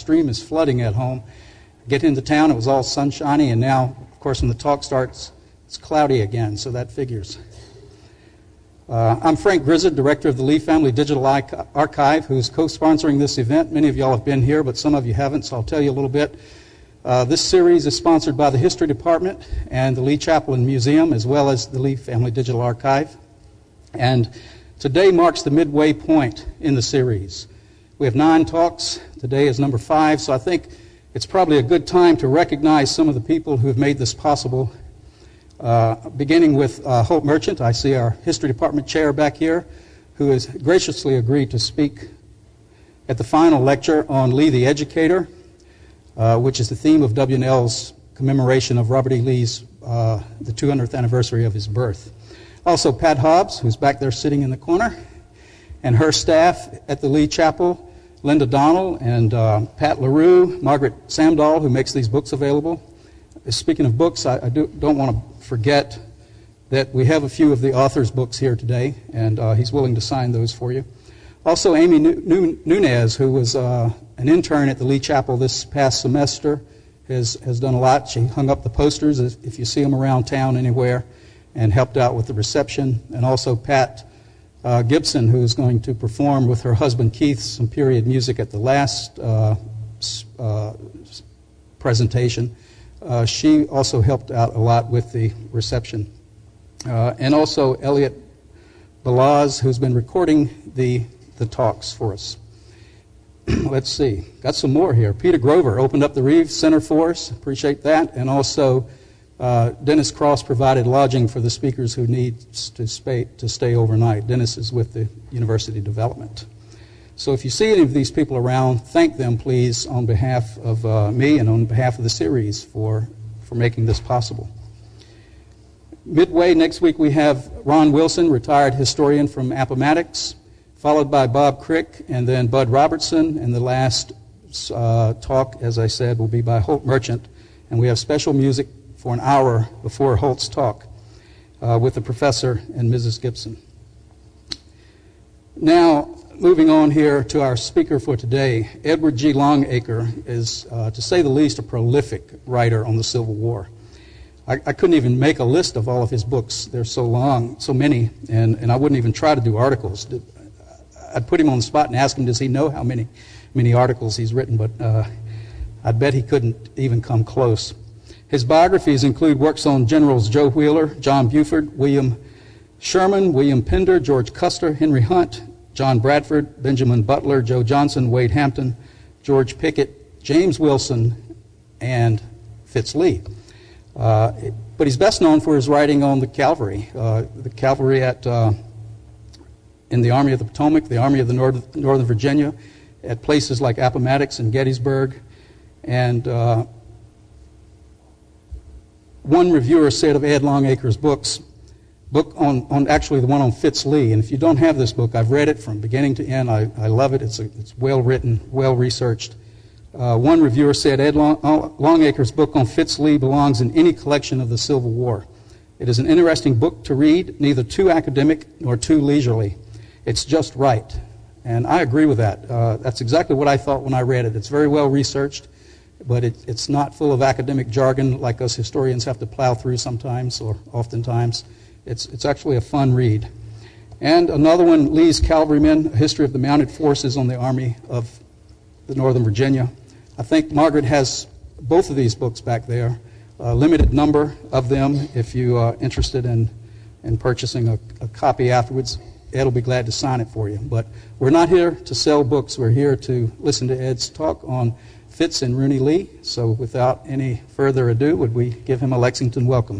stream is flooding at home. Get into town, it was all sunshiny, and now, of course, when the talk starts, it's cloudy again, so that figures. I'm Frank Grizzard, director of the Lee Family Digital Archive, who's co-sponsoring this event. Many of y'all have been here, but some of you haven't, so I'll tell you a little bit. This series is sponsored by the History Department and the Lee Chapel and Museum, as well as the Lee Family Digital Archive. And today marks the midway point in the series. We have 9 talks. Today is number 5, so I think it's probably a good time to recognize some of the people who have made this possible. Beginning with Holt Merchant. I see our History Department chair back here, who has graciously agreed to speak at the final lecture on Lee the Educator, which is the theme of WNL's commemoration of Robert E. Lee's, the 200th anniversary of his birth. Also Pat Hobbs, who's back there sitting in the corner, and her staff at the Lee Chapel, Linda Donnell and Pat LaRue, Margaret Samdahl, who makes these books available. Speaking of books, I don't want to forget that we have a few of the author's books here today, and he's willing to sign those for you. Also, Amy Nunez, who was an intern at the Lee Chapel this past semester, has done a lot. She hung up the posters, if you see them around town anywhere, and helped out with the reception. And also Pat Gibson, who is going to perform with her husband Keith some period music at the last presentation. She also helped out a lot with the reception. And also Elliot Balaz, who's been recording the talks for us. Let's see. Got some more here. Peter Grover opened up the Reeves Center for us. Appreciate that. And also Dennis Cross provided lodging for the speakers who need to stay overnight. Dennis is with the University Development. So if you see any of these people around, thank them, please, on behalf of me and on behalf of the series for making this possible. Midway next week, we have Ron Wilson, retired historian from Appomattox, followed by Bob Crick, and then Bud Robertson. And the last talk, as I said, will be by Holt Merchant. And we have special music for an hour before Holt's talk with the professor and Mrs. Gibson. Now, moving on here to our speaker for today, Edward G. Longacre is, to say the least, a prolific writer on the Civil War. I couldn't even make a list of all of his books. They're so long, so many, and I wouldn't even try to do articles. I'd put him on the spot and ask him, does he know how many articles he's written, but I bet he couldn't even come close. His biographies include works on Generals Joe Wheeler, John Buford, William Sherman, William Pender, George Custer, Henry Hunt, John Bradford, Benjamin Butler, Joe Johnson, Wade Hampton, George Pickett, James Wilson, and Fitz Lee. But he's best known for his writing on the cavalry in the Army of the Potomac, the Army of the Northern Virginia, at places like Appomattox and Gettysburg. And one reviewer said of Ed Longacre's book on actually the one on Fitz Lee, and if you don't have this book, I've read it from beginning to end. I love it. It's well written, well researched. One reviewer said Ed Longacre's book on Fitz Lee belongs in any collection of the Civil War. It is an interesting book to read, neither too academic nor too leisurely. It's just right. And I agree with that. That's exactly what I thought when I read it. It's very well researched, but it's not full of academic jargon like us historians have to plow through sometimes or oftentimes. It's actually a fun read. And another one, Lee's Cavalrymen, A History of the Mounted Forces on the Army of the Northern Virginia. I think Margaret has both of these books back there, a limited number of them if you are interested in purchasing a copy afterwards. Ed will be glad to sign it for you. But we're not here to sell books. We're here to listen to Ed's talk on Fitz and Rooney Lee. So without any further ado, would we give him a Lexington welcome?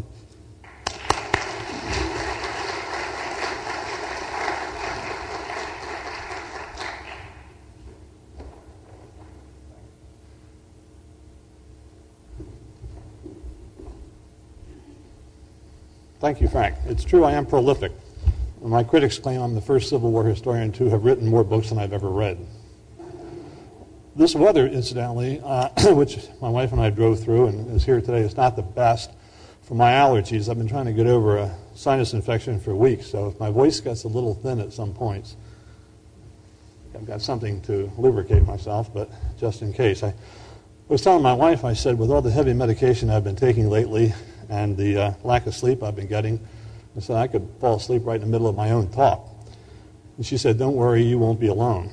Thank you, Frank. It's true, I am prolific. My critics claim I'm the first Civil War historian to have written more books than I've ever read. This weather, incidentally, which my wife and I drove through and is here today, is not the best for my allergies. I've been trying to get over a sinus infection for weeks, so if my voice gets a little thin at some points, I've got something to lubricate myself, but just in case. I was telling my wife, I said, with all the heavy medication I've been taking lately and the lack of sleep I've been getting, I said I could fall asleep right in the middle of my own talk. And she said, don't worry, you won't be alone.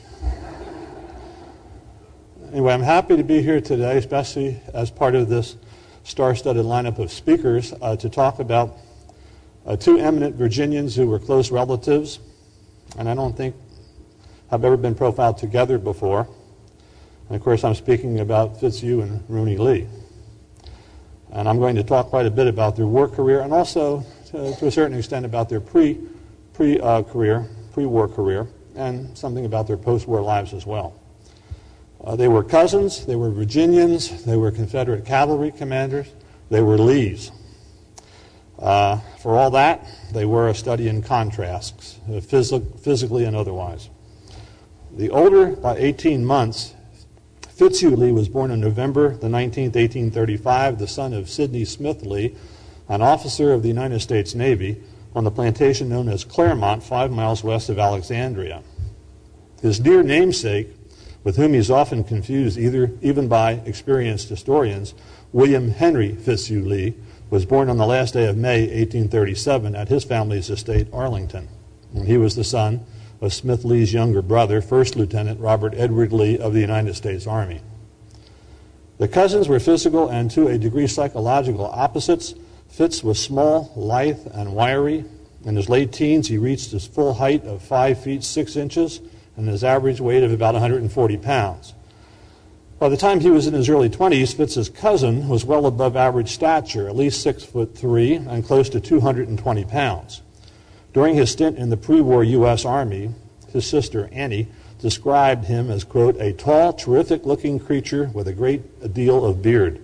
Anyway, I'm happy to be here today, especially as part of this star-studded lineup of speakers, to talk about two eminent Virginians who were close relatives, and I don't think have ever been profiled together before. And of course, I'm speaking about Fitzhugh and Rooney Lee. And I'm going to talk quite a bit about their war career, and also, to a certain extent, about their pre-war career, and something about their post-war lives as well. They were cousins, they were Virginians, they were Confederate cavalry commanders, they were Lees. For all that, they were a study in contrasts, physically and otherwise. The older by 18 months, Fitzhugh Lee was born on November the 19th, 1835, the son of Sidney Smith Lee, an officer of the United States Navy on the plantation known as Claremont, 5 miles west of Alexandria. His near namesake, with whom he is often confused even by experienced historians, William Henry Fitzhugh Lee, was born on the last day of May, 1837, at his family's estate, Arlington. And he was the son of Smith Lee's younger brother, First Lieutenant Robert Edward Lee of the United States Army. The cousins were physical and to a degree psychological opposites. Fitz was small, lithe, and wiry. In his late teens, he reached his full height of 5 feet 6 inches and his average weight of about 140 pounds. By the time he was in his early 20s, Fitz's cousin was well above average stature, at least 6'3" and close to 220 pounds. During his stint in the pre-war U.S. Army, his sister Annie described him as, quote, a tall, terrific-looking creature with a great deal of beard.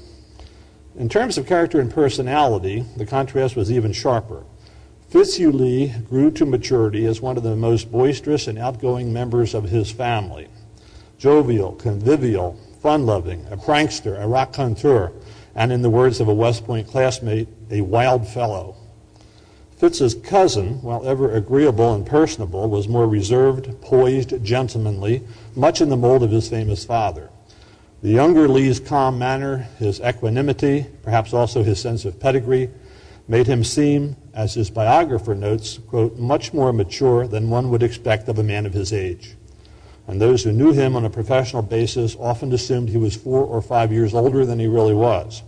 In terms of character and personality, the contrast was even sharper. Fitzhugh Lee grew to maturity as one of the most boisterous and outgoing members of his family. Jovial, convivial, fun-loving, a prankster, a raconteur, and in the words of a West Point classmate, a wild fellow. Fitz's cousin, while ever agreeable and personable, was more reserved, poised, gentlemanly, much in the mold of his famous father. The younger Lee's calm manner, his equanimity, perhaps also his sense of pedigree, made him seem, as his biographer notes, quote, much more mature than one would expect of a man of his age. And those who knew him on a professional basis often assumed he was 4 or 5 years older than he really was.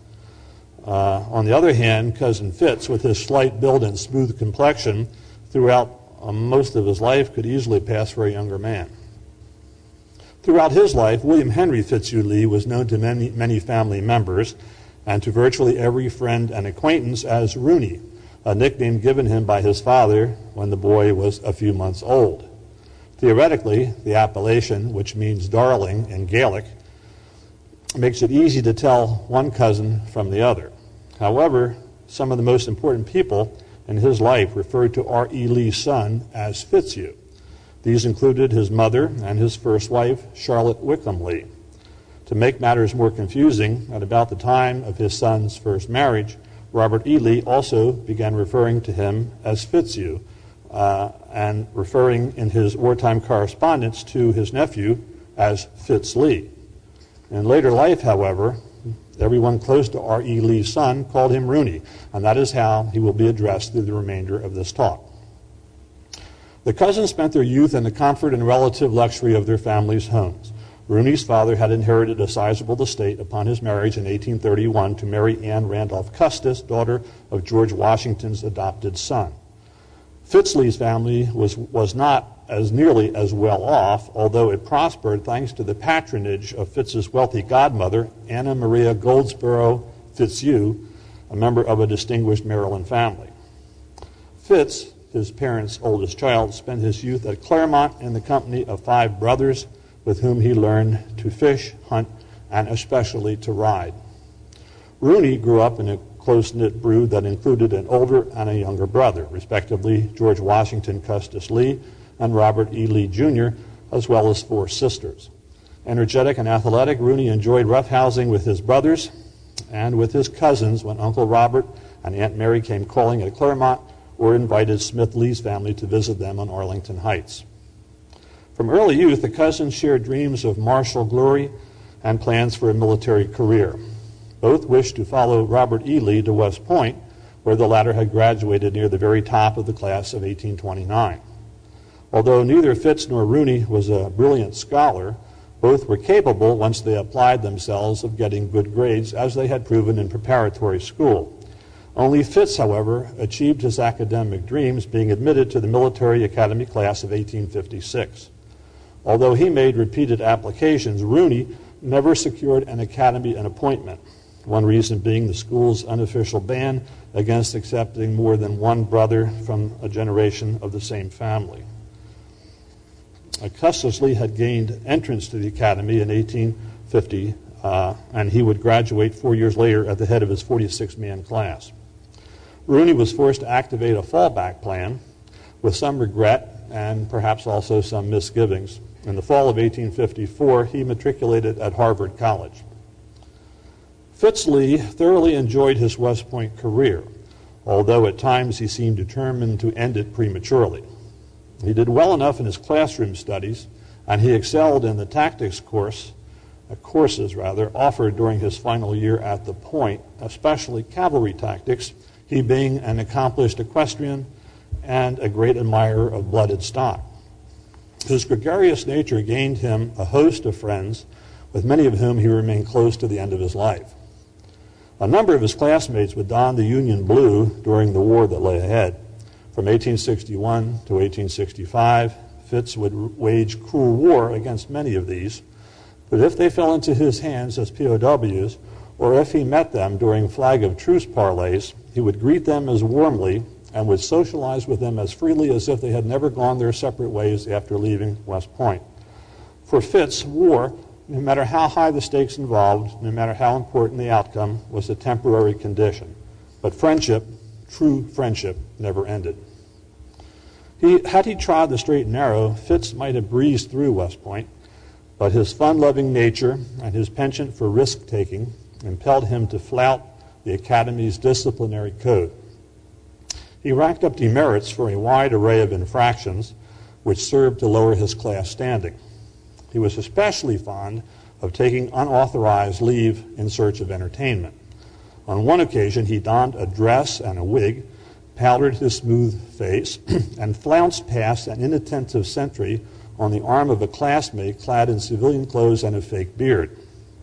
On the other hand, Cousin Fitz, with his slight build and smooth complexion, throughout most of his life could easily pass for a younger man. Throughout his life, William Henry Fitzhugh Lee was known to many family members and to virtually every friend and acquaintance as Rooney, a nickname given him by his father when the boy was a few months old. Theoretically, the appellation, which means darling in Gaelic, makes it easy to tell one cousin from the other. However, some of the most important people in his life referred to R.E. Lee's son as Fitzhugh. These included his mother and his first wife, Charlotte Wickham Lee. To make matters more confusing, at about the time of his son's first marriage, Robert E. Lee also began referring to him as Fitzhugh, and referring in his wartime correspondence to his nephew as Fitz Lee. In later life, however, everyone close to R.E. Lee's son called him Rooney, and that is how he will be addressed through the remainder of this talk. The cousins spent their youth in the comfort and relative luxury of their families' homes. Rooney's father had inherited a sizable estate upon his marriage in 1831 to Mary Ann Randolph Custis, daughter of George Washington's adopted son. Fitz Lee's family was not as nearly as well off, although it prospered thanks to the patronage of Fitz's wealthy godmother, Anna Maria Goldsborough Fitzhugh, a member of a distinguished Maryland family. Fitz, his parents' oldest child, spent his youth at Claremont in the company of 5 brothers with whom he learned to fish, hunt, and especially to ride. Rooney grew up in a close-knit brood that included an older and a younger brother, respectively George Washington Custis Lee and Robert E. Lee, Jr., as well as 4 sisters. Energetic and athletic, Rooney enjoyed roughhousing with his brothers and with his cousins when Uncle Robert and Aunt Mary came calling at Claremont or invited Smith Lee's family to visit them on Arlington Heights. From early youth, the cousins shared dreams of martial glory and plans for a military career. Both wished to follow Robert E. Lee to West Point, where the latter had graduated near the very top of the class of 1829. Although neither Fitz nor Rooney was a brilliant scholar, both were capable, once they applied themselves, of getting good grades, as they had proven in preparatory school. Only Fitz, however, achieved his academic dreams, being admitted to the Military Academy class of 1856. Although he made repeated applications, Rooney never secured an academy appointment, one reason being the school's unofficial ban against accepting more than one brother from a generation of the same family. Custis Lee had gained entrance to the academy in 1850, and he would graduate 4 years later at the head of his 46-man class. Rooney was forced to activate a fallback plan with some regret and perhaps also some misgivings. In the fall of 1854, he matriculated at Harvard College. Fitz Lee thoroughly enjoyed his West Point career, although at times he seemed determined to end it prematurely. He did well enough in his classroom studies, and he excelled in the tactics courses offered during his final year at the Point, especially cavalry tactics, he being an accomplished equestrian and a great admirer of blooded stock. His gregarious nature gained him a host of friends, with many of whom he remained close to the end of his life. A number of his classmates would don the Union blue during the war that lay ahead. From 1861 to 1865, Fitz would wage cruel war against many of these, but if they fell into his hands as POWs, or if he met them during flag of truce parleys, he would greet them as warmly and would socialize with them as freely as if they had never gone their separate ways after leaving West Point. For Fitz, war, no matter how high the stakes involved, no matter how important the outcome, was a temporary condition. But friendship, true friendship, never ended. Had he trod the straight and narrow, Fitz might have breezed through West Point, but his fun-loving nature and his penchant for risk-taking impelled him to flout the Academy's disciplinary code. He racked up demerits for a wide array of infractions, which served to lower his class standing. He was especially fond of taking unauthorized leave in search of entertainment. On one occasion, he donned a dress and a wig, powdered his smooth face, and flounced past an inattentive sentry on the arm of a classmate clad in civilian clothes and a fake beard.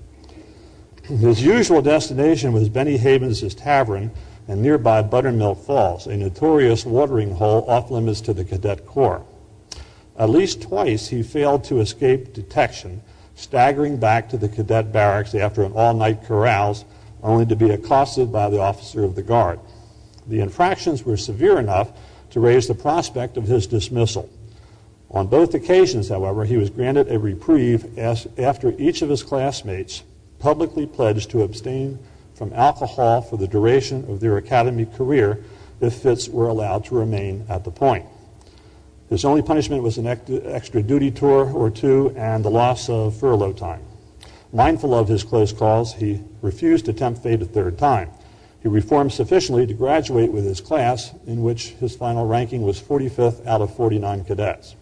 His usual destination was Benny Havens' Tavern and nearby Buttermilk Falls, a notorious watering hole off-limits to the Cadet Corps. At least twice he failed to escape detection, staggering back to the cadet barracks after an all-night carouse, only to be accosted by the officer of the guard. The infractions were severe enough to raise the prospect of his dismissal. On both occasions, however, he was granted a reprieve after each of his classmates publicly pledged to abstain from alcohol for the duration of their academy career if Fitz were allowed to remain at the Point. His only punishment was an extra duty tour or two and the loss of furlough time. Mindful of his close calls, he refused to tempt fate a third time. He reformed sufficiently to graduate with his class, in which his final ranking was 45th out of 49 cadets.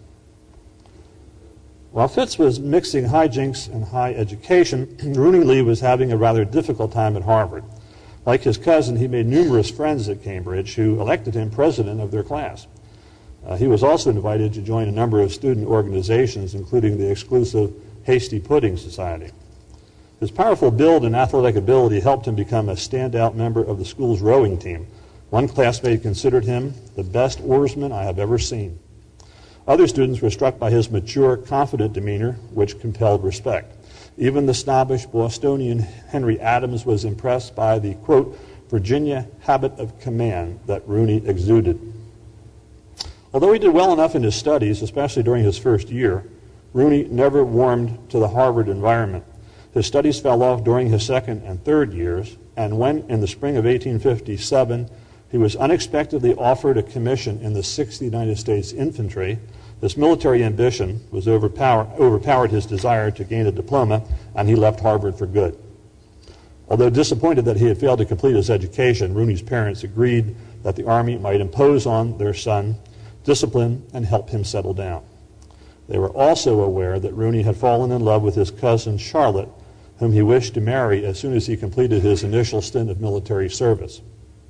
While Fitz was mixing hijinks and high education, Rooney Lee was having a rather difficult time at Harvard. Like his cousin, he made numerous friends at Cambridge who elected him president of their class. He was also invited to join a number of student organizations, including the exclusive Hasty Pudding Society. His powerful build and athletic ability helped him become a standout member of the school's rowing team. One classmate considered him the best oarsman I have ever seen. Other students were struck by his mature, confident demeanor, which compelled respect. Even the snobbish Bostonian Henry Adams was impressed by the, quote, Virginia habit of command that Rooney exuded. Although he did well enough in his studies, especially during his first year, Rooney never warmed to the Harvard environment. His studies fell off during his second and third years, and when, in the spring of 1857, he was unexpectedly offered a commission in the 6th United States Infantry, this military ambition was overpowered his desire to gain a diploma, and he left Harvard for good. Although disappointed that he had failed to complete his education, Rooney's parents agreed that the Army might impose on their son discipline and help him settle down. They were also aware that Rooney had fallen in love with his cousin Charlotte, whom he wished to marry as soon as he completed his initial stint of military service.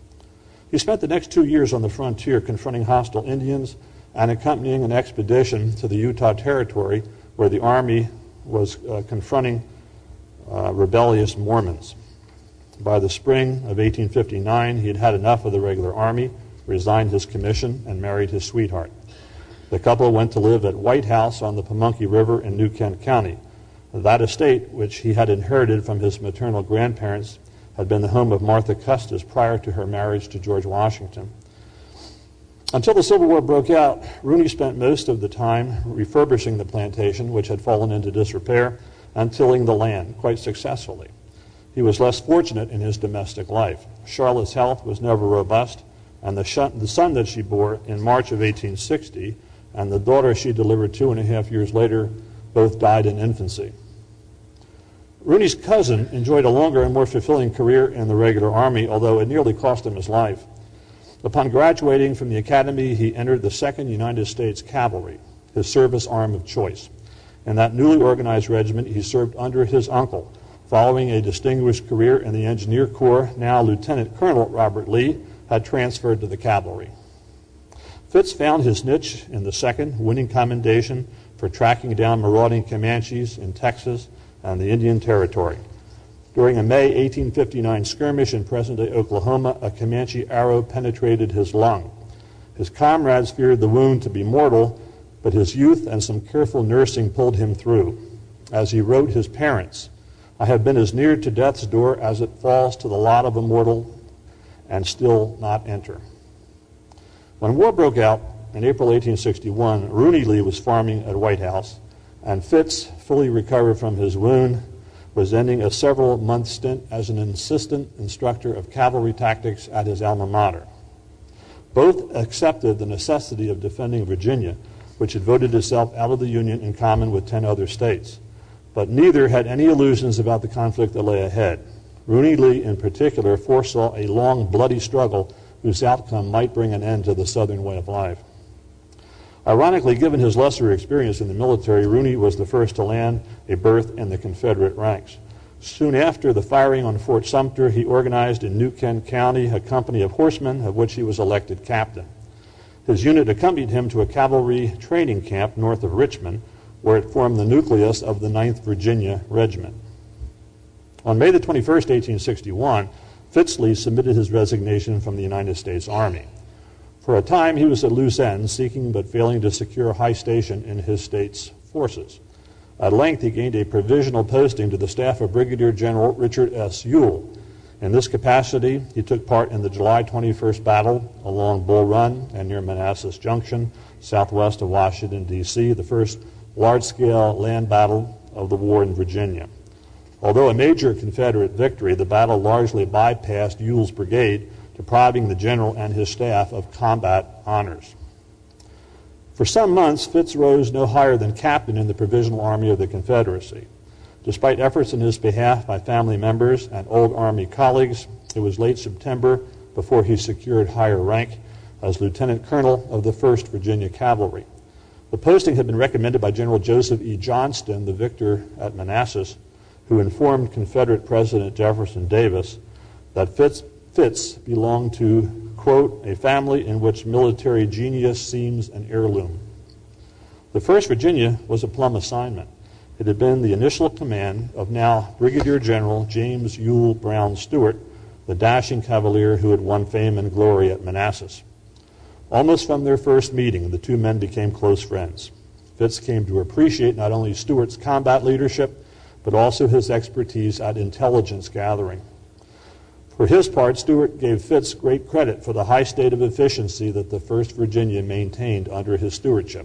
He spent the next 2 years on the frontier confronting hostile Indians and accompanying an expedition to the Utah Territory where the Army was confronting rebellious Mormons. By the spring of 1859, he had had enough of the regular Army, resigned his commission, and married his sweetheart. The couple went to live at White House on the Pamunkey River in New Kent County. That estate, which he had inherited from his maternal grandparents, had been the home of Martha Custis prior to her marriage to George Washington. Until the Civil War broke out, Rooney spent most of the time refurbishing the plantation, which had fallen into disrepair, and tilling the land quite successfully. He was less fortunate in his domestic life. Charlotte's health was never robust, and the son that she bore in March of 1860 and the daughter she delivered 2.5 years later both died in infancy. Rooney's cousin enjoyed a longer and more fulfilling career in the regular Army, although it nearly cost him his life. Upon graduating from the academy, he entered the 2nd United States Cavalry, his service arm of choice. In that newly organized regiment, he served under his uncle. Following a distinguished career in the Engineer Corps, now Lieutenant Colonel Robert Lee had transferred to the cavalry. Fitz found his niche in the 2nd, winning commendation for tracking down marauding Comanches in Texas and the Indian Territory. During a May 1859 skirmish in present-day Oklahoma, a Comanche arrow penetrated his lung. His comrades feared the wound to be mortal, but his youth and some careful nursing pulled him through. As he wrote his parents, "I have been as near to death's door as it falls to the lot of a mortal, and still not enter." When war broke out in April 1861, Rooney Lee was farming at White House, and Fitz, fully recovered from his wound, was ending a several-month stint as an assistant instructor of cavalry tactics at his alma mater. Both accepted the necessity of defending Virginia, which had voted itself out of the Union in common with 10 other states. But neither had any illusions about the conflict that lay ahead. Rooney Lee, in particular, foresaw a long, bloody struggle whose outcome might bring an end to the Southern way of life. Ironically, given his lesser experience in the military, Rooney was the first to land a berth in the Confederate ranks. Soon after the firing on Fort Sumter, he organized in New Kent County a company of horsemen, of which he was elected captain. His unit accompanied him to a cavalry training camp north of Richmond, where it formed the nucleus of the 9th Virginia Regiment. On May the 21st, 1861, Fitz Lee submitted his resignation from the United States Army. For a time, he was at loose ends, seeking but failing to secure a high station in his state's forces. At length, he gained a provisional posting to the staff of Brigadier General Richard S. Ewell. In this capacity, he took part in the July 21st battle along Bull Run and near Manassas Junction, southwest of Washington, D.C., the first large-scale land battle of the war in Virginia. Although a major Confederate victory, the battle largely bypassed Ewell's brigade, depriving the general and his staff of combat honors. For some months, Fitz rose no higher than captain in the Provisional Army of the Confederacy. Despite efforts in his behalf by family members and old Army colleagues, it was late September before he secured higher rank as Lieutenant Colonel of the 1st Virginia Cavalry. The posting had been recommended by General Joseph E. Johnston, the victor at Manassas, who informed Confederate President Jefferson Davis that Fitz belonged to, quote, a family in which military genius seems an heirloom. The 1st Virginia was a plum assignment. It had been the initial command of now Brigadier General James Ewell Brown Stuart, the dashing cavalier who had won fame and glory at Manassas. Almost from their first meeting, the two men became close friends. Fitz came to appreciate not only Stuart's combat leadership, but also his expertise at intelligence gathering. For his part, Stuart gave Fitz great credit for the high state of efficiency that the 1st Virginia maintained under his stewardship.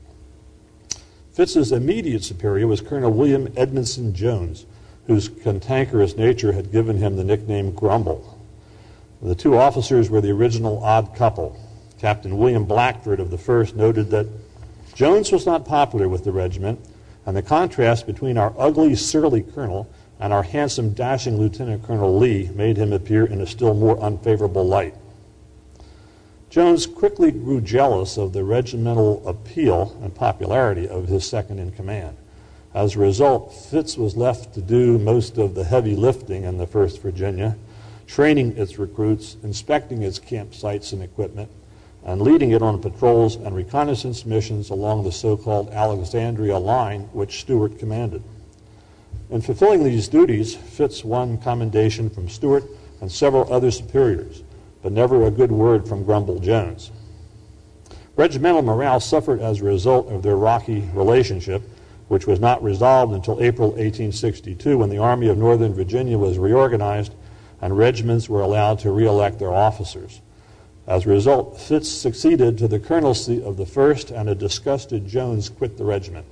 Fitz's immediate superior was Colonel William Edmondson Jones, whose cantankerous nature had given him the nickname Grumble. The two officers were the original odd couple. Captain William Blackford of the 1st noted that Jones was not popular with the regiment, and the contrast between our ugly, surly colonel and our handsome, dashing Lieutenant Colonel Lee made him appear in a still more unfavorable light. Jones quickly grew jealous of the regimental appeal and popularity of his second-in-command. As a result, Fitz was left to do most of the heavy lifting in the 1st Virginia, training its recruits, inspecting its campsites and equipment, and leading it on patrols and reconnaissance missions along the so-called Alexandria Line, which Stuart commanded. In fulfilling these duties, Fitz won commendation from Stuart and several other superiors, but never a good word from Grumble Jones. Regimental morale suffered as a result of their rocky relationship, which was not resolved until April 1862, when the Army of Northern Virginia was reorganized and regiments were allowed to re-elect their officers. As a result, Fitz succeeded to the colonelcy of the 1st, and a disgusted Jones quit the regiment.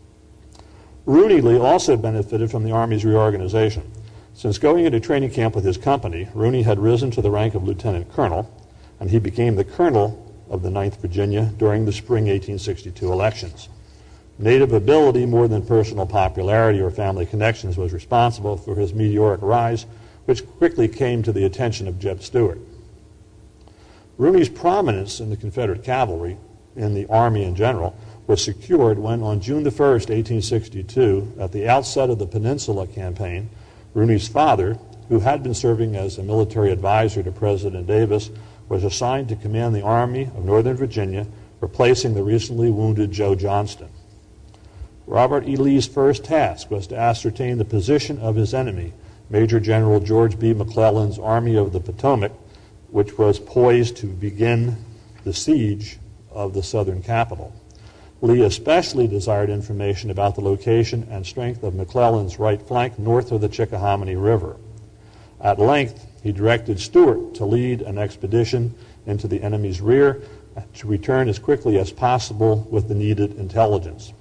Rooney Lee also benefited from the Army's reorganization. Since going into training camp with his company, Rooney had risen to the rank of lieutenant colonel, and he became the colonel of the 9th Virginia during the spring 1862 elections. Native ability more than personal popularity or family connections was responsible for his meteoric rise, which quickly came to the attention of Jeb Stuart. Rooney's prominence in the Confederate cavalry, in the Army in general, was secured when on June the 1st, 1862, at the outset of the Peninsula Campaign, Rooney's father, who had been serving as a military advisor to President Davis, was assigned to command the Army of Northern Virginia, replacing the recently wounded Joe Johnston. Robert E. Lee's first task was to ascertain the position of his enemy, Major General George B. McClellan's Army of the Potomac, which was poised to begin the siege of the southern capital. Lee especially desired information about the location and strength of McClellan's right flank north of the Chickahominy River. At length, he directed Stuart to lead an expedition into the enemy's rear to return as quickly as possible with the needed intelligence.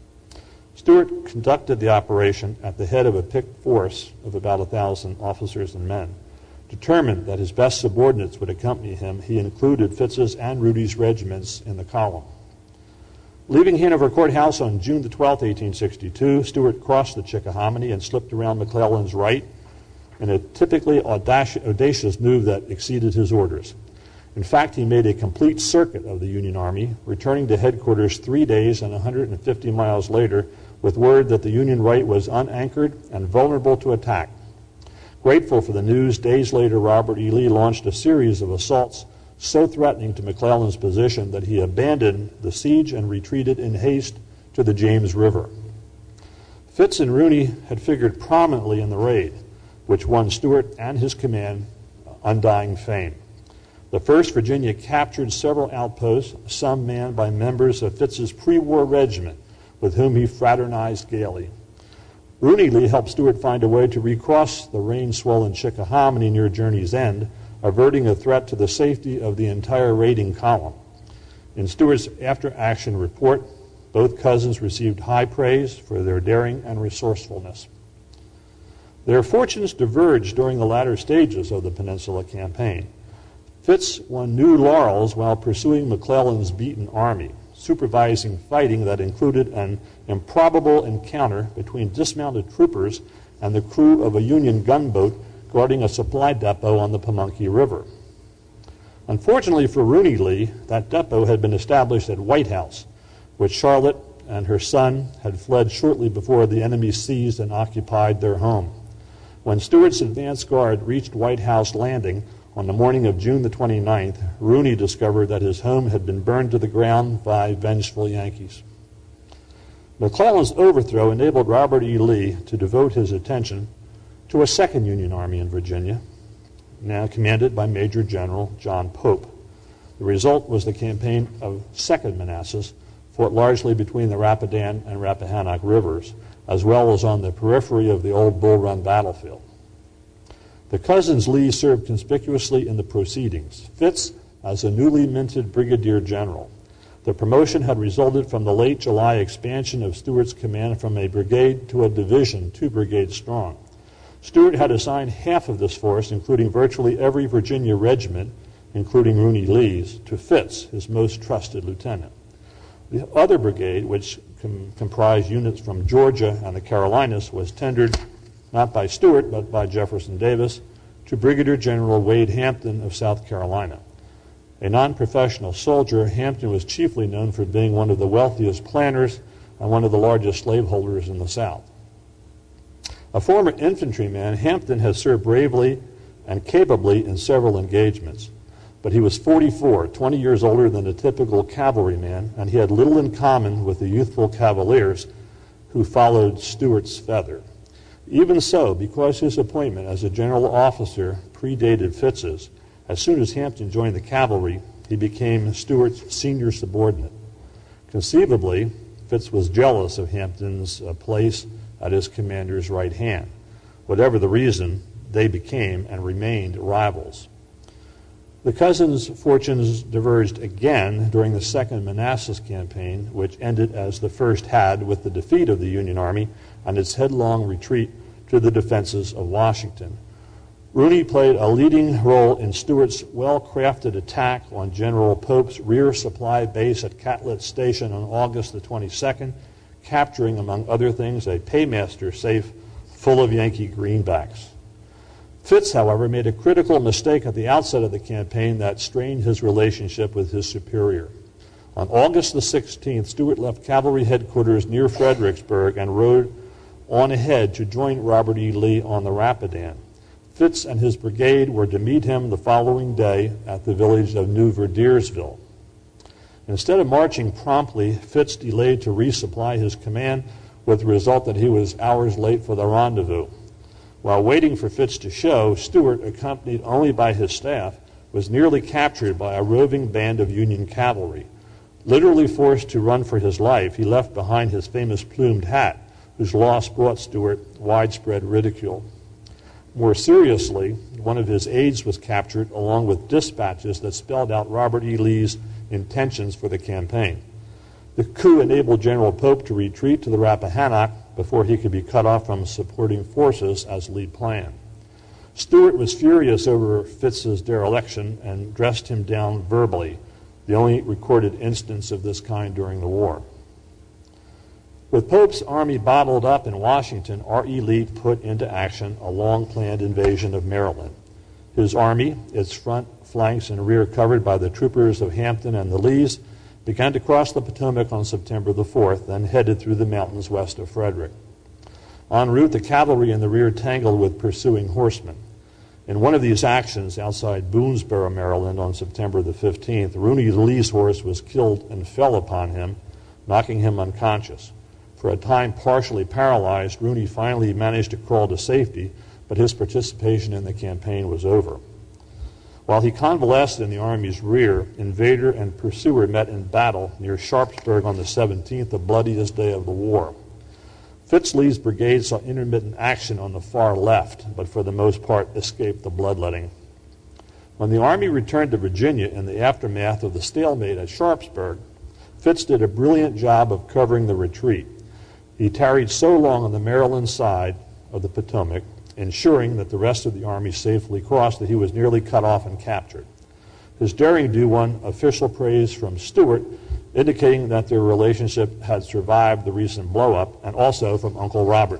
Stuart conducted the operation at the head of a picked force of about 1,000 officers and men. Determined that his best subordinates would accompany him, he included Fitz's and Rudy's regiments in the column. Leaving Hanover Courthouse on June the 12th, 1862, Stuart crossed the Chickahominy and slipped around McClellan's right in a typically audacious move that exceeded his orders. In fact, he made a complete circuit of the Union Army, returning to headquarters 3 days and 150 miles later with word that the Union right was unanchored and vulnerable to attack. Grateful for the news, days later Robert E. Lee launched a series of assaults so threatening to McClellan's position that he abandoned the siege and retreated in haste to the James River. Fitz and Rooney had figured prominently in the raid, which won Stuart and his command undying fame. The 1st Virginia captured several outposts, some manned by members of Fitz's pre-war regiment, with whom he fraternized gaily. Rooney Lee helped Stuart find a way to recross the rain-swollen Chickahominy near Journey's End, averting a threat to the safety of the entire raiding column. In Stuart's after-action report, both cousins received high praise for their daring and resourcefulness. Their fortunes diverged during the latter stages of the Peninsula Campaign. Fitz won new laurels while pursuing McClellan's beaten army, supervising fighting that included an improbable encounter between dismounted troopers and the crew of a Union gunboat guarding a supply depot on the Pamunkey River. Unfortunately for Rooney Lee, that depot had been established at White House, which Charlotte and her son had fled shortly before the enemy seized and occupied their home. When Stuart's advance guard reached White House Landing on the morning of June the 29th, Rooney discovered that his home had been burned to the ground by vengeful Yankees. McClellan's overthrow enabled Robert E. Lee to devote his attention to a second Union Army in Virginia, now commanded by Major General John Pope. The result was the campaign of Second Manassas, fought largely between the Rapidan and Rappahannock rivers, as well as on the periphery of the old Bull Run battlefield. The cousins Lee served conspicuously in the proceedings, Fitz as a newly minted brigadier general. The promotion had resulted from the late July expansion of Stuart's command from a brigade to a division, 2 brigades strong. Stuart had assigned half of this force, including virtually every Virginia regiment, including Rooney Lee's, to Fitz, his most trusted lieutenant. The other brigade, which comprised units from Georgia and the Carolinas, was tendered not by Stuart, but by Jefferson Davis, to Brigadier General Wade Hampton of South Carolina. A non-professional soldier, Hampton was chiefly known for being one of the wealthiest planters and one of the largest slaveholders in the South. A former infantryman, Hampton has served bravely and capably in several engagements. But he was 44, 20 years older than a typical cavalryman, and he had little in common with the youthful cavaliers who followed Stuart's feather. Even so, because his appointment as a general officer predated Fitz's, as soon as Hampton joined the cavalry, he became Stuart's senior subordinate. Conceivably, Fitz was jealous of Hampton's place at his commander's right hand. Whatever the reason, they became and remained rivals. The cousins' fortunes diverged again during the Second Manassas Campaign, which ended as the first had with the defeat of the Union Army and its headlong retreat to the defenses of Washington. Rooney played a leading role in Stuart's well-crafted attack on General Pope's rear supply base at Catlet Station on August the 22nd, capturing, among other things, a paymaster safe full of Yankee greenbacks. Fitz, however, made a critical mistake at the outset of the campaign that strained his relationship with his superior. On August the 16th, Stuart left cavalry headquarters near Fredericksburg and rode on ahead to join Robert E. Lee on the Rapidan. Fitz and his brigade were to meet him the following day at the village of New Verdiersville. Instead of marching promptly, Fitz delayed to resupply his command, with the result that he was hours late for the rendezvous. While waiting for Fitz to show, Stuart, accompanied only by his staff, was nearly captured by a roving band of Union cavalry. Literally forced to run for his life, he left behind his famous plumed hat, whose loss brought Stuart widespread ridicule. More seriously, one of his aides was captured, along with dispatches that spelled out Robert E. Lee's intentions for the campaign. The coup enabled General Pope to retreat to the Rappahannock before he could be cut off from supporting forces as Lee planned. Stuart was furious over Fitz's dereliction and dressed him down verbally, the only recorded instance of this kind during the war. With Pope's army bottled up in Washington, R.E. Lee put into action a long-planned invasion of Maryland. His army, its front, flanks, and rear covered by the troopers of Hampton and the Lees, began to cross the Potomac on September the 4th, then headed through the mountains west of Frederick. En route, the cavalry in the rear tangled with pursuing horsemen. In one of these actions outside Boonesboro, Maryland, on September the 15th, Rooney Lee's horse was killed and fell upon him, knocking him unconscious. For a time partially paralyzed, Rooney finally managed to crawl to safety, but his participation in the campaign was over. While he convalesced in the Army's rear, invader and pursuer met in battle near Sharpsburg on the 17th, the bloodiest day of the war. Fitz Lee's brigade saw intermittent action on the far left, but for the most part escaped the bloodletting. When the Army returned to Virginia in the aftermath of the stalemate at Sharpsburg, Fitz did a brilliant job of covering the retreat. He tarried so long on the Maryland side of the Potomac, ensuring that the rest of the Army safely crossed, that he was nearly cut off and captured. His daring do won official praise from Stuart, indicating that their relationship had survived the recent blow-up, and also from Uncle Robert.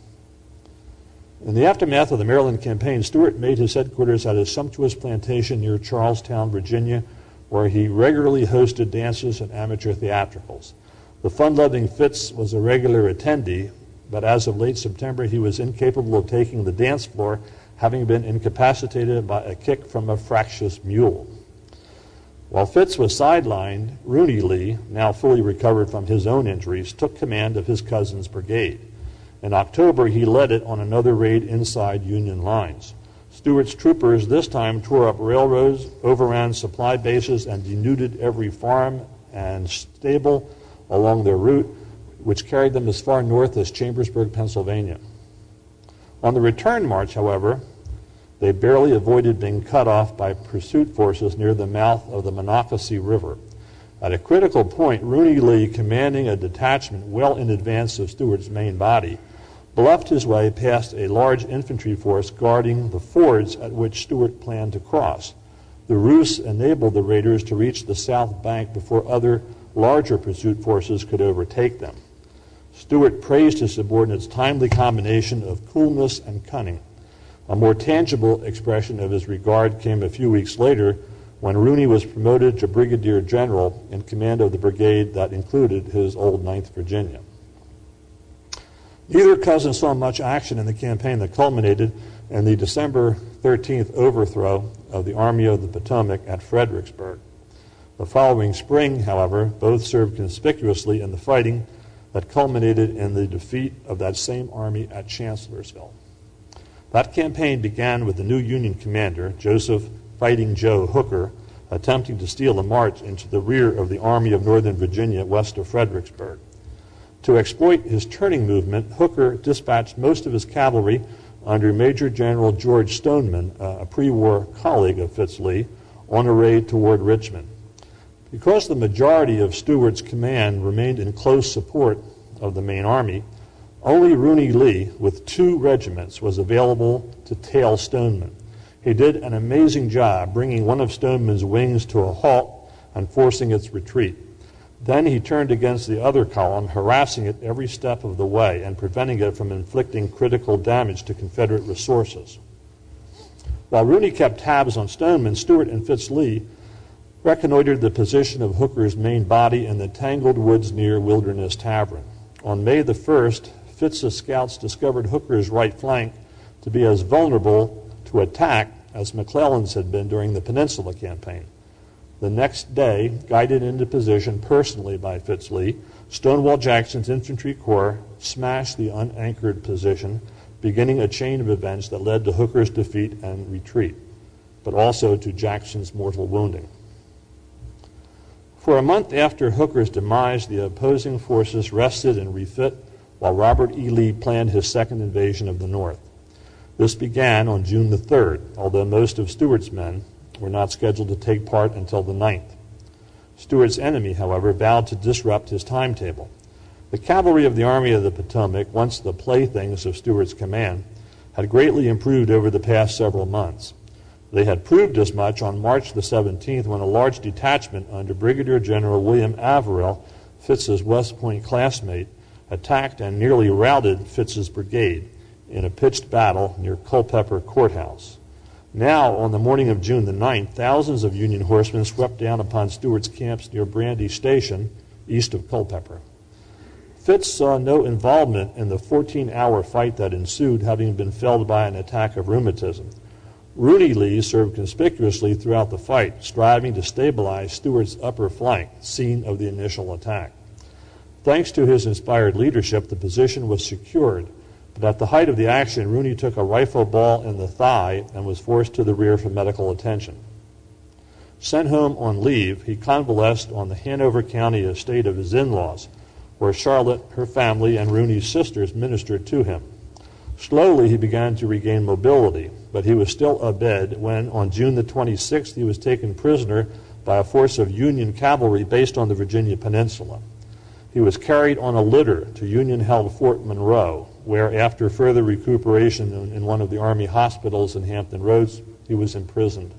In the aftermath of the Maryland campaign, Stuart made his headquarters at his sumptuous plantation near Charlestown, Virginia, where he regularly hosted dances and amateur theatricals. The fun-loving Fitz was a regular attendee, but as of late September, he was incapable of taking the dance floor, having been incapacitated by a kick from a fractious mule. While Fitz was sidelined, Rooney Lee, now fully recovered from his own injuries, took command of his cousin's brigade. In October, he led it on another raid inside Union lines. Stuart's troopers this time tore up railroads, overran supply bases, and denuded every farm and stable along their route, which carried them as far north as Chambersburg, Pennsylvania. On the return march, however, they barely avoided being cut off by pursuit forces near the mouth of the Monocacy River. At a critical point, Rooney Lee, commanding a detachment well in advance of Stuart's main body, bluffed his way past a large infantry force guarding the fords at which Stuart planned to cross. The ruse enabled the raiders to reach the south bank before other larger pursuit forces could overtake them. Stuart praised his subordinates' timely combination of coolness and cunning. A more tangible expression of his regard came a few weeks later when Rooney was promoted to brigadier general in command of the brigade that included his old 9th Virginia. Neither cousin saw much action in the campaign that culminated in the December 13th overthrow of the Army of the Potomac at Fredericksburg. The following spring, however, both served conspicuously in the fighting that culminated in the defeat of that same army at Chancellorsville. That campaign began with the new Union commander, Joseph Fighting Joe Hooker, attempting to steal a march into the rear of the Army of Northern Virginia west of Fredericksburg. To exploit his turning movement, Hooker dispatched most of his cavalry under Major General George Stoneman, a pre-war colleague of Fitz Lee, on a raid toward Richmond. Because the majority of Stuart's command remained in close support of the main army, only Rooney Lee, with 2 regiments, was available to tail Stoneman. He did an amazing job bringing one of Stoneman's wings to a halt and forcing its retreat. Then he turned against the other column, harassing it every step of the way and preventing it from inflicting critical damage to Confederate resources. While Rooney kept tabs on Stoneman, Stuart and Fitz Lee reconnoitered the position of Hooker's main body in the tangled woods near Wilderness Tavern. On May the 1st, Fitz's scouts discovered Hooker's right flank to be as vulnerable to attack as McClellan's had been during the Peninsula Campaign. The next day, guided into position personally by Fitz Lee, Stonewall Jackson's infantry corps smashed the unanchored position, beginning a chain of events that led to Hooker's defeat and retreat, but also to Jackson's mortal wounding. For a month after Hooker's demise, the opposing forces rested and refit while Robert E. Lee planned his second invasion of the North. This began on June the 3rd, although most of Stuart's men were not scheduled to take part until the 9th. Stuart's enemy, however, vowed to disrupt his timetable. The cavalry of the Army of the Potomac, once the playthings of Stuart's command, had greatly improved over the past several months. They had proved as much on March the 17th when a large detachment under Brigadier General William Averill, Fitz's West Point classmate, attacked and nearly routed Fitz's brigade in a pitched battle near Culpeper Courthouse. Now, on the morning of June the 9th, thousands of Union horsemen swept down upon Stuart's camps near Brandy Station, east of Culpeper. Fitz saw no involvement in the 14-hour fight that ensued, having been felled by an attack of rheumatism. Rooney Lee served conspicuously throughout the fight, striving to stabilize Stuart's upper flank, scene of the initial attack. Thanks to his inspired leadership, the position was secured, but at the height of the action, Rooney took a rifle ball in the thigh and was forced to the rear for medical attention. Sent home on leave, he convalesced on the Hanover County estate of his in-laws, where Charlotte, her family, and Rooney's sisters ministered to him. Slowly, he began to regain mobility, but he was still abed when, on June the 26th, he was taken prisoner by a force of Union cavalry based on the Virginia Peninsula. He was carried on a litter to Union-held Fort Monroe, where, after further recuperation in one of the Army hospitals in Hampton Roads, he was imprisoned.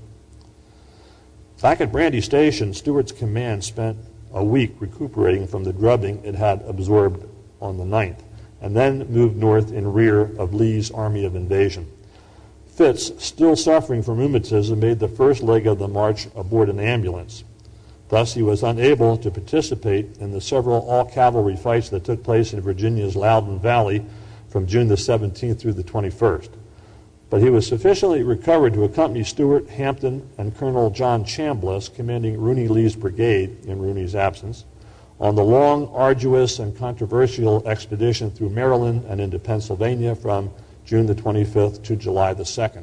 Back at Brandy Station, Stuart's command spent a week recuperating from the drubbing it had absorbed on the 9th, and then moved north in rear of Lee's Army of Invasion. Fitz, still suffering from rheumatism, made the first leg of the march aboard an ambulance. Thus, he was unable to participate in the several all-cavalry fights that took place in Virginia's Loudoun Valley from June the 17th through the 21st. But he was sufficiently recovered to accompany Stuart, Hampton, and Colonel John Chambliss, commanding Rooney Lee's brigade in Rooney's absence, on the long, arduous, and controversial expedition through Maryland and into Pennsylvania from June the 25th to July the 2nd.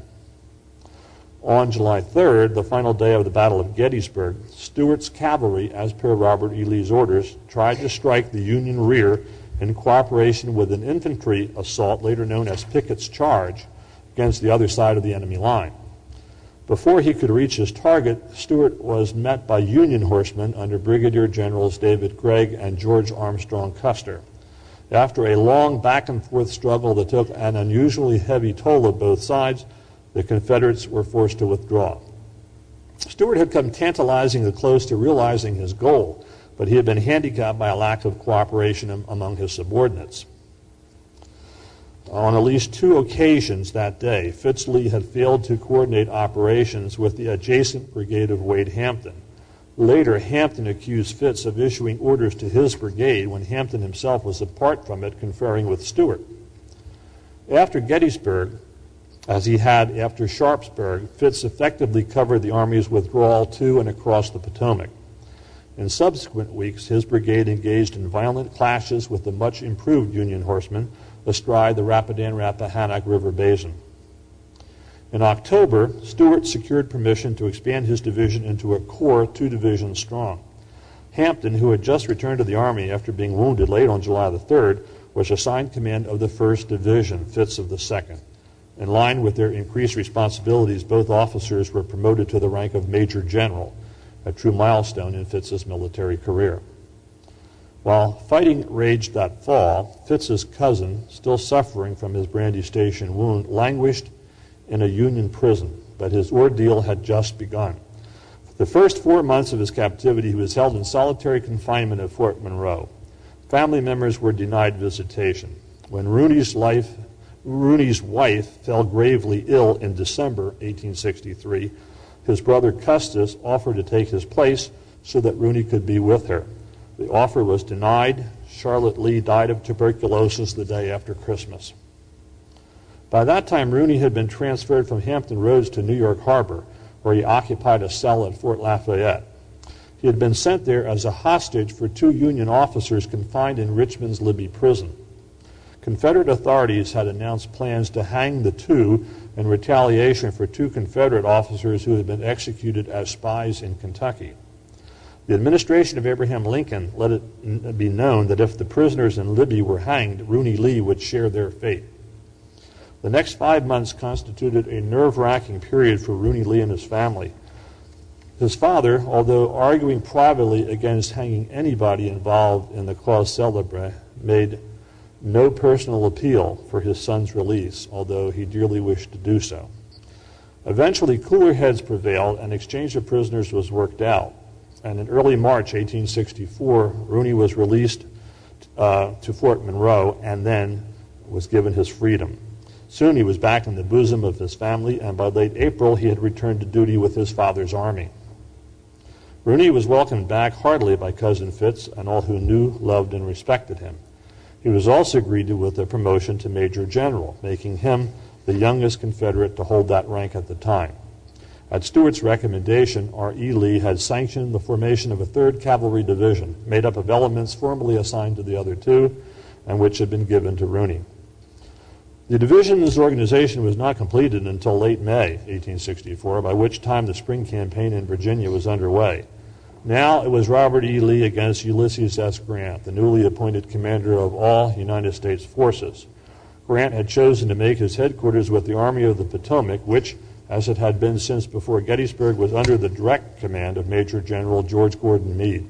On July 3rd, the final day of the Battle of Gettysburg, Stuart's cavalry, as per Robert E. Lee's orders, tried to strike the Union rear in cooperation with an infantry assault, later known as Pickett's Charge, against the other side of the enemy line. Before he could reach his target, Stuart was met by Union horsemen under Brigadier Generals David Gregg and George Armstrong Custer. After a long back-and-forth struggle that took an unusually heavy toll of both sides, the Confederates were forced to withdraw. Stuart had come tantalizingly close to realizing his goal, but he had been handicapped by a lack of cooperation among his subordinates. On at least 2 occasions that day, Fitz-Lee had failed to coordinate operations with the adjacent brigade of Wade-Hampton. Later, Hampton accused Fitz of issuing orders to his brigade when Hampton himself was apart from it, conferring with Stuart. After Gettysburg, as he had after Sharpsburg, Fitz effectively covered the Army's withdrawal to and across the Potomac. In subsequent weeks, his brigade engaged in violent clashes with the much improved Union horsemen astride the Rapidan-Rappahannock River basin. In October, Stuart secured permission to expand his division into a corps 2 divisions strong. Hampton, who had just returned to the Army after being wounded late on July the 3rd, was assigned command of the 1st Division, Fitz of the 2nd. In line with their increased responsibilities, both officers were promoted to the rank of Major General, a true milestone in Fitz's military career. While fighting raged that fall, Fitz's cousin, still suffering from his Brandy Station wound, languished in a Union prison, but his ordeal had just begun. For the first 4 months of his captivity, he was held in solitary confinement at Fort Monroe. Family members were denied visitation. When Rooney's wife fell gravely ill in December 1863, his brother Custis offered to take his place so that Rooney could be with her. The offer was denied. Charlotte Lee died of tuberculosis the day after Christmas. By that time, Rooney had been transferred from Hampton Roads to New York Harbor, where he occupied a cell at Fort Lafayette. He had been sent there as a hostage for 2 Union officers confined in Richmond's Libby prison. Confederate authorities had announced plans to hang the 2 in retaliation for 2 Confederate officers who had been executed as spies in Kentucky. The administration of Abraham Lincoln let it be known that if the prisoners in Libby were hanged, Rooney Lee would share their fate. The next 5 months constituted a nerve-wracking period for Rooney Lee and his family. His father, although arguing privately against hanging anybody involved in the cause célèbre, made no personal appeal for his son's release, although he dearly wished to do so. Eventually, cooler heads prevailed, and exchange of prisoners was worked out. And in early March 1864, Rooney was released to Fort Monroe and then was given his freedom. Soon he was back in the bosom of his family, and by late April he had returned to duty with his father's army. Rooney was welcomed back heartily by Cousin Fitz and all who knew, loved, and respected him. He was also greeted with a promotion to Major General, making him the youngest Confederate to hold that rank at the time. At Stuart's recommendation, R.E. Lee had sanctioned the formation of a 3rd Cavalry Division, made up of elements formerly assigned to the other 2, and which had been given to Rooney. The division's organization was not completed until late May 1864, by which time the spring campaign in Virginia was underway. Now it was Robert E. Lee against Ulysses S. Grant, the newly appointed commander of all United States forces. Grant had chosen to make his headquarters with the Army of the Potomac, which, as it had been since before Gettysburg, was under the direct command of Major General George Gordon Meade.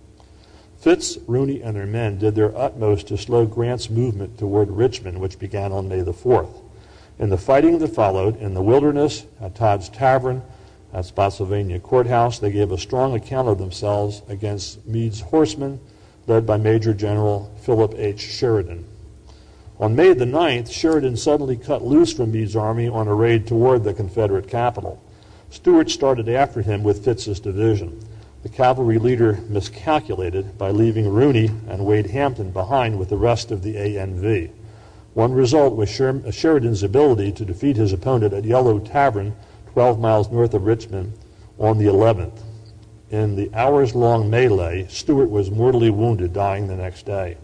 Fitz, Rooney, and their men did their utmost to slow Grant's movement toward Richmond, which began on May the 4th. In the fighting that followed, in the wilderness, at Todd's Tavern, at Spotsylvania Courthouse, they gave a strong account of themselves against Meade's horsemen, led by Major General Philip H. Sheridan. On May the 9th, Sheridan suddenly cut loose from Meade's army on a raid toward the Confederate capital. Stuart started after him with Fitz's division. The cavalry leader miscalculated by leaving Rooney and Wade-Hampton behind with the rest of the ANV. One result was Sheridan's ability to defeat his opponent at Yellow Tavern, 12 miles north of Richmond, on the 11th. In the hours-long melee, Stuart was mortally wounded, dying the next day.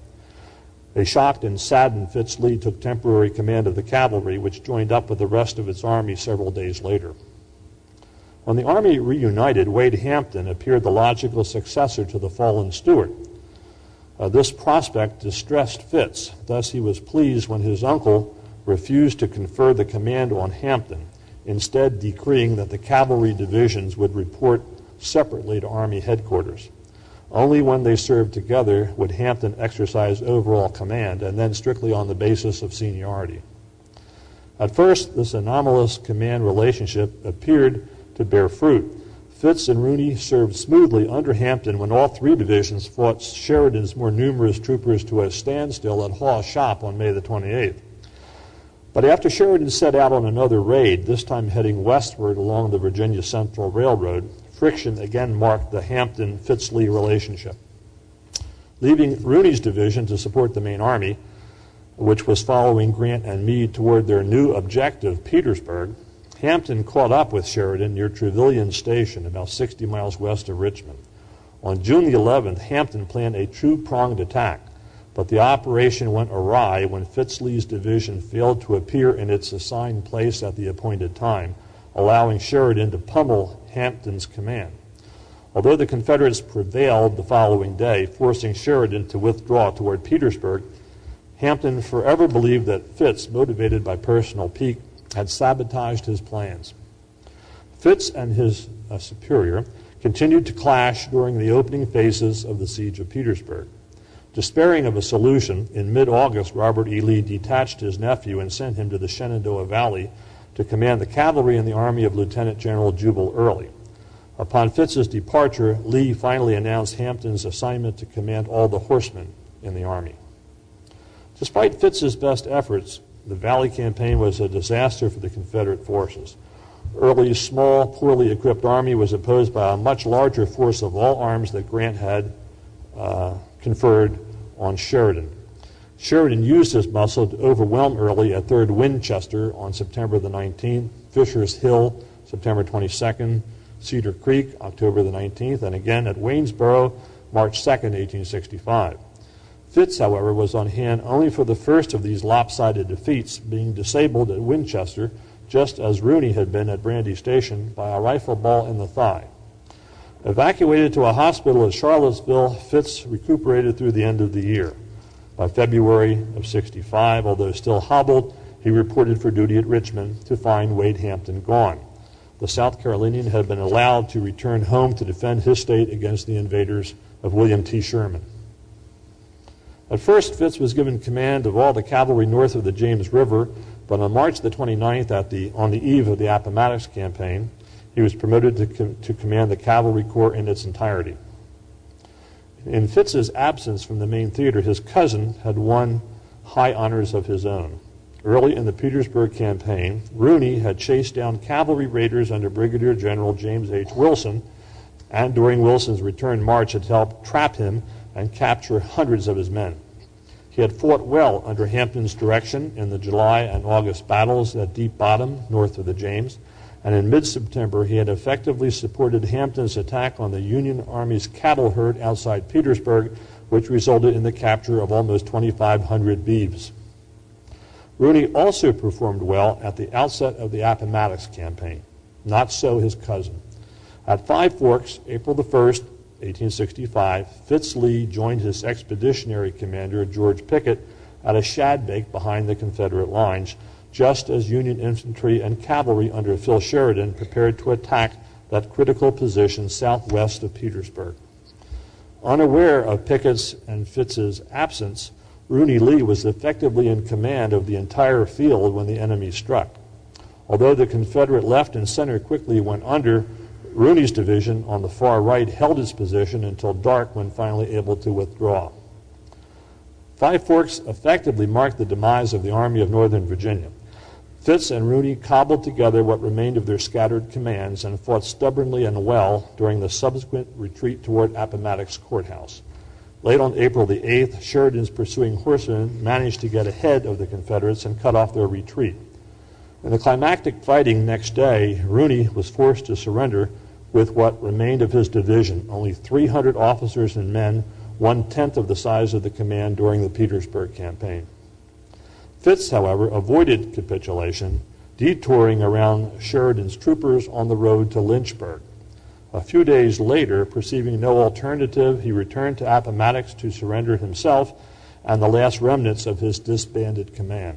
A shocked and saddened Fitz-Lee took temporary command of the cavalry, which joined up with the rest of its army several days later. When the army reunited, Wade-Hampton appeared the logical successor to the fallen Stuart. This prospect distressed Fitz. Thus he was pleased when his uncle refused to confer the command on Hampton, instead decreeing that the cavalry divisions would report separately to Army headquarters. Only when they served together would Hampton exercise overall command, and then strictly on the basis of seniority. At first, this anomalous command relationship appeared to bear fruit. Fitz and Rooney served smoothly under Hampton when all 3 divisions fought Sheridan's more numerous troopers to a standstill at Hawes Shop on May the 28th. But after Sheridan set out on another raid, this time heading westward along the Virginia Central Railroad, friction again marked the Hampton-Fitz-Lee relationship. Leaving Rooney's division to support the main army, which was following Grant and Meade toward their new objective, Petersburg, Hampton caught up with Sheridan near Trevilian Station, about 60 miles west of Richmond. On June the 11th, Hampton planned a two-pronged attack, but the operation went awry when Fitz-Lee's division failed to appear in its assigned place at the appointed time, allowing Sheridan to pummel Hampton's command. Although the Confederates prevailed the following day, forcing Sheridan to withdraw toward Petersburg, Hampton forever believed that Fitz, motivated by personal pique, had sabotaged his plans. Fitz and his superior continued to clash during the opening phases of the siege of Petersburg. Despairing of a solution, in mid-August, Robert E. Lee detached his nephew and sent him to the Shenandoah Valley to command the cavalry in the army of Lieutenant General Jubal Early. Upon Fitz's departure, Lee finally announced Hampton's assignment to command all the horsemen in the army. Despite Fitz's best efforts, the Valley Campaign was a disaster for the Confederate forces. Early's small, poorly equipped army was opposed by a much larger force of all arms that Grant had conferred on Sheridan. Sheridan used his muscle to overwhelm Early at 3rd Winchester on September the 19th, Fisher's Hill, September 22nd, Cedar Creek, October the 19th, and again at Waynesboro, March 2nd, 1865. Fitz, however, was on hand only for the first of these lopsided defeats, being disabled at Winchester, just as Rooney had been at Brandy Station, by a rifle ball in the thigh. Evacuated to a hospital at Charlottesville, Fitz recuperated through the end of the year. By February of 65, although still hobbled, he reported for duty at Richmond to find Wade Hampton gone. The South Carolinian had been allowed to return home to defend his state against the invaders of William T. Sherman. At first, Fitz was given command of all the cavalry north of the James River, but on March the 29th, on the eve of the Appomattox campaign, he was promoted to command the cavalry corps in its entirety. In Fitz's absence from the main theater, his cousin had won high honors of his own. Early in the Petersburg campaign, Rooney had chased down cavalry raiders under Brigadier General James H. Wilson, and during Wilson's return march had helped trap him and capture hundreds of his men. He had fought well under Hampton's direction in the July and August battles at Deep Bottom, north of the James, and in mid-September he had effectively supported Hampton's attack on the Union Army's cattle herd outside Petersburg, which resulted in the capture of almost 2,500 beeves. Rooney also performed well at the outset of the Appomattox campaign. Not so his cousin. At Five Forks, April the 1st, 1865, Fitz-Lee joined his expeditionary commander, George Pickett, at a shadbake behind the Confederate lines, just as Union infantry and cavalry under Phil Sheridan prepared to attack that critical position southwest of Petersburg. Unaware of Pickett's and Fitz's absence, Rooney Lee was effectively in command of the entire field when the enemy struck. Although the Confederate left and center quickly went under, Rooney's division on the far right held its position until dark when finally able to withdraw. Five Forks effectively marked the demise of the Army of Northern Virginia. Fitz and Rooney cobbled together what remained of their scattered commands and fought stubbornly and well during the subsequent retreat toward Appomattox Courthouse. Late on April the 8th, Sheridan's pursuing horsemen managed to get ahead of the Confederates and cut off their retreat. In the climactic fighting next day, Rooney was forced to surrender with what remained of his division, only 300 officers and men, 1/10 of the size of the command during the Petersburg campaign. Fitz, however, avoided capitulation, detouring around Sheridan's troopers on the road to Lynchburg. A few days later, perceiving no alternative, he returned to Appomattox to surrender himself and the last remnants of his disbanded command.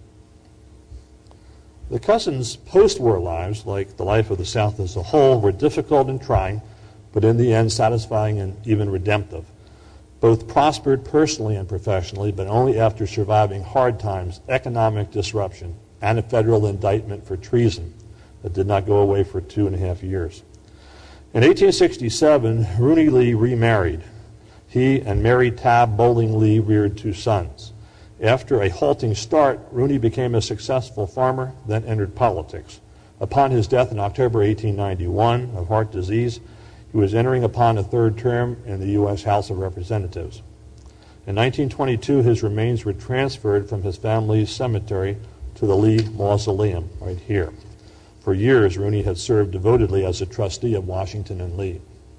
The cousins' post-war lives, like the life of the South as a whole, were difficult and trying, but in the end satisfying and even redemptive. Both prospered personally and professionally, but only after surviving hard times, economic disruption, and a federal indictment for treason that did not go away for 2.5 years. In 1867, Rooney Lee remarried. He and Mary Tabb Bowling Lee reared 2 sons. After a halting start, Rooney became a successful farmer, then entered politics. Upon his death in October 1891 of heart disease, he was entering upon a third term in the U.S. House of Representatives. In 1922, his remains were transferred from his family's cemetery to the Lee Mausoleum, right here. For years, Rooney had served devotedly as a trustee of Washington and Lee.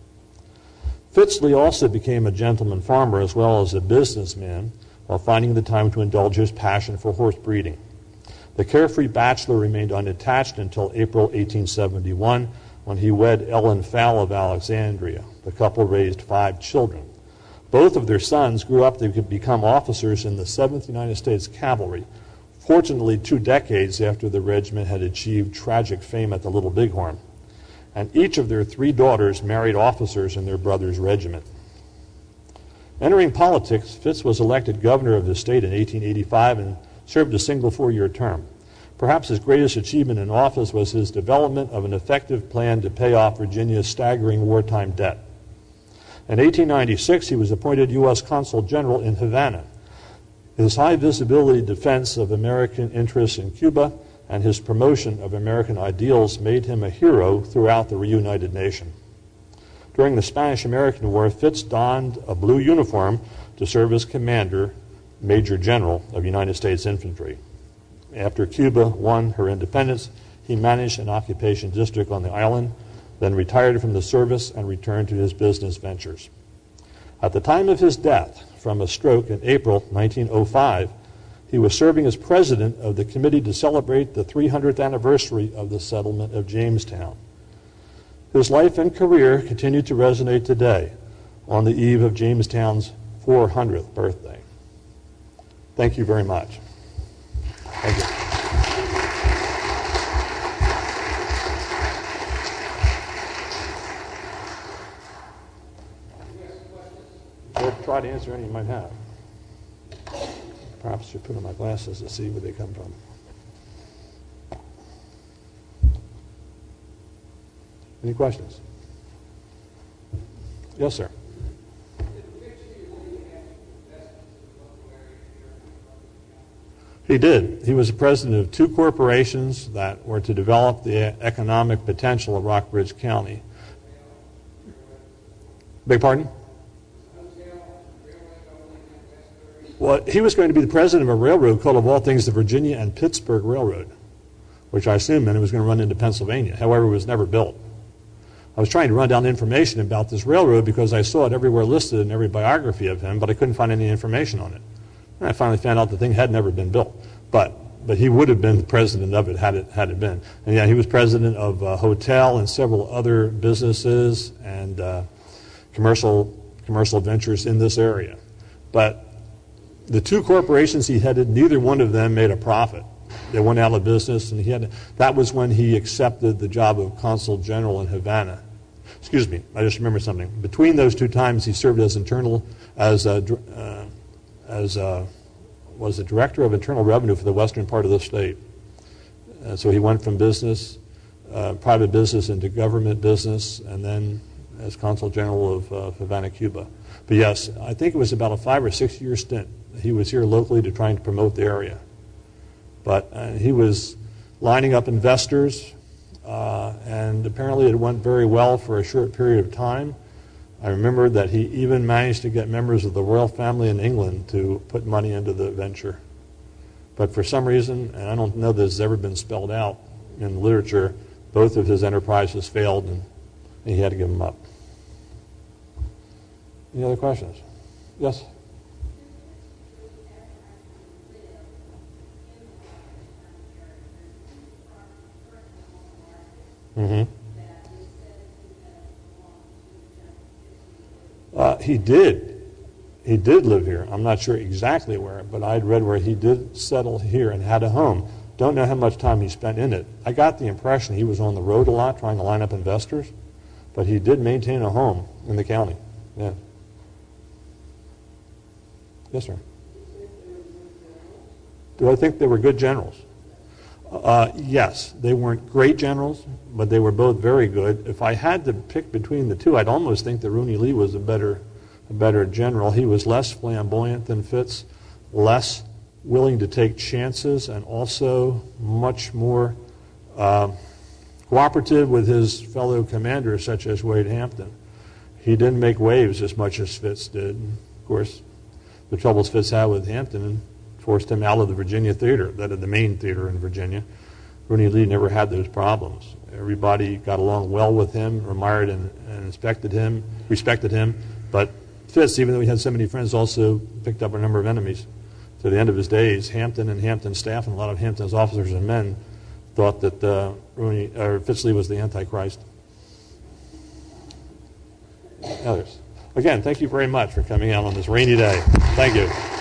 Fitz Lee also became a gentleman farmer as well as a businessman while finding the time to indulge his passion for horse breeding. The carefree bachelor remained unattached until April 1871 when he wed Ellen Fowle of Alexandria. The couple raised 5 children. Both of their sons grew up to become officers in the 7th United States Cavalry, fortunately 2 decades after the regiment had achieved tragic fame at the Little Bighorn. And each of their 3 daughters married officers in their brother's regiment. Entering politics, Fitz was elected governor of the state in 1885 and served a single 4-year term. Perhaps his greatest achievement in office was his development of an effective plan to pay off Virginia's staggering wartime debt. In 1896, he was appointed U.S. Consul General in Havana. His high visibility defense of American interests in Cuba and his promotion of American ideals made him a hero throughout the reunited nation. During the Spanish-American War, Fitz donned a blue uniform to serve as commander, Major General of United States Infantry. After Cuba won her independence, he managed an occupation district on the island, then retired from the service and returned to his business ventures. At the time of his death from a stroke in April 1905, he was serving as president of the committee to celebrate the 300th anniversary of the settlement of Jamestown. His life and career continue to resonate today on the eve of Jamestown's 400th birthday. Thank you very much. Thank you. I'll try to answer any you might have. Perhaps I should put on my glasses to see where they come from. Any questions? Yes, sir. He did. He was the president of 2 corporations that were to develop the economic potential of Rockbridge County. Beg pardon? Well, he was going to be the president of a railroad called, of all things, the Virginia and Pittsburgh Railroad, which I assume meant it was going to run into Pennsylvania. However, it was never built. I was trying to run down information about this railroad because I saw it everywhere listed in every biography of him, but I couldn't find any information on it. And I finally found out the thing had never been built. But he would have been the president of it had it been. And yeah, he was president of a hotel and several other businesses and commercial ventures in this area. But the 2 corporations he headed, neither one of them made a profit. They went out of business, and that was when he accepted the job of Consul General in Havana. Excuse me, I just remembered something. Between those 2 times, he served as was the director of Internal Revenue for the western part of the state. So he went from business, private business, into government business, and then as Consul General of Havana, Cuba. But yes, I think it was about a 5 or 6 year stint. He was here locally to try and promote the area. But he was lining up investors, and apparently it went very well for a short period of time. I remember that he even managed to get members of the royal family in England to put money into the venture. But for some reason, and I don't know that it's ever been spelled out in literature, both of his enterprises failed, and he had to give them up. Any other questions? Yes? Mm-hmm. He did live here. I'm not sure exactly where, but I'd read where he did settle here and had a home. Don't know how much time he spent in it. I got the impression he was on the road a lot trying to line up investors, but he did maintain a home in the county. Yeah. Yes, sir. Do I think they were good generals? Yes. They weren't great generals, but they were both very good. If I had to pick between the 2, I'd almost think that Rooney Lee was a better general. He was less flamboyant than Fitz, less willing to take chances and also much more cooperative with his fellow commanders, such as Wade Hampton. He didn't make waves as much as Fitz did. Of course, the troubles Fitz had with Hampton forced him out of the Virginia theater, that is the main theater in Virginia. Rooney Lee never had those problems. Everybody got along well with him, admired and respected him. But Fitz, even though he had so many friends, also picked up a number of enemies. To the end of his days, Hampton and Hampton's staff and a lot of Hampton's officers and men thought that Fitz Lee was the Antichrist. Others. Again, thank you very much for coming out on this rainy day. Thank you.